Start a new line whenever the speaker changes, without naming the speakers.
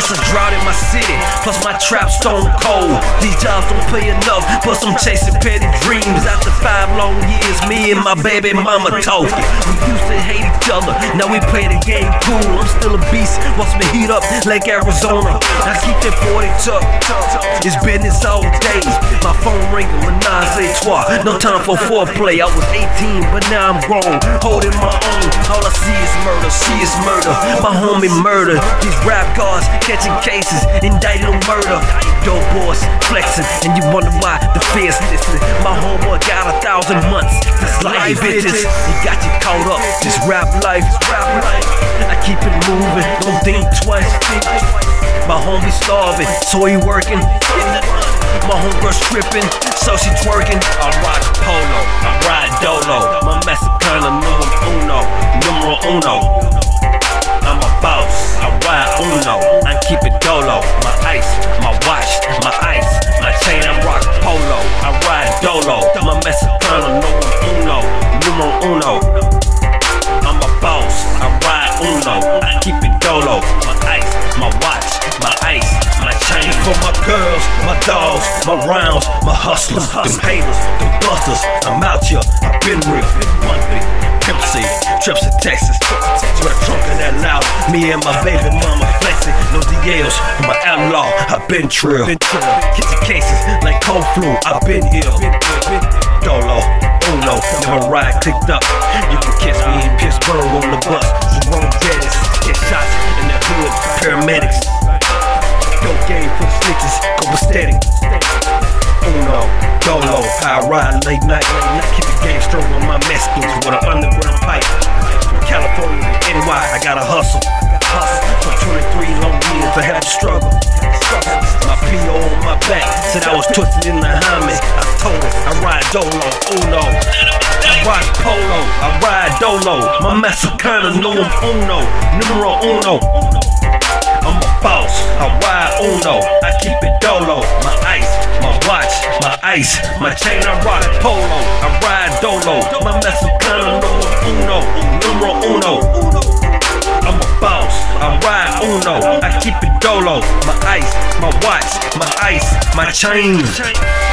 It's a drought in my city, plus my trap stone cold. These jobs don't pay enough, plus I'm chasing petty dreams. After 5 long years, me and my baby mama talking. We used to hate each other, now we play the game cool. I'm still a beast, watch me heat up like Arizona. I keep that 40 tucked, it's business all day. My phone ringing, menage a trois, no time for foreplay. I was 18, but now I'm grown, holding my own. All I see is murder, my homie murder. These rap guards catching cases, indicted on murder. Dope boys flexing, and you wonder why the fear's listening. My homeboy got 1,000 months. This life, bitches, he got you caught up. This rap life, I keep it moving, don't think twice. My homie starving, so he working. My homegirl stripping, so she twerking. I rock polo, I ride dolo. My Mexicana numero uno. I'm a boss, I ride uno. I keep it dolo. My ice, my watch, my ice, my chain. I rock polo, I ride dolo. My Mexicana numero uno. I'm a boss, I ride uno. I keep it dolo. My ice, my watch, my ice, my chain. For my girls, my dogs, my rounds, my hustlers, them haters, them busters. I'm out here, I've been real. One big Pimp C, trips to Texas. With a trunk of that loud. Me and my baby mama flexing. No DLs, I'm an outlaw, I've been trill. Kitchen cases like cold flu, I've been ill. Dolo, uno, never ride clicked up. You can catch me in Pittsburgh on the bus. Jerome Bettis, get shots in the hood, paramedics. Dope game for the snitches, go aesthetic. Uno, dolo, I ride late night. Keep the game strong on my Mexicans with an underground pipe. From California to NY, I gotta hustle. For 23 long years, I had to struggle. My PO on my back said I was twisted in the helmet. I told her, I ride dolo, uno. I ride polo, I ride dolo. My Mexicana numero uno. I'm a boss, I ride uno. I keep it dolo. My ice, my watch, my ice, my chain. I rock polo, I ride dolo. My Mexicana numero uno. I'm a boss, I ride uno. I keep it dolo. My ice, my watch, my ice, my chain.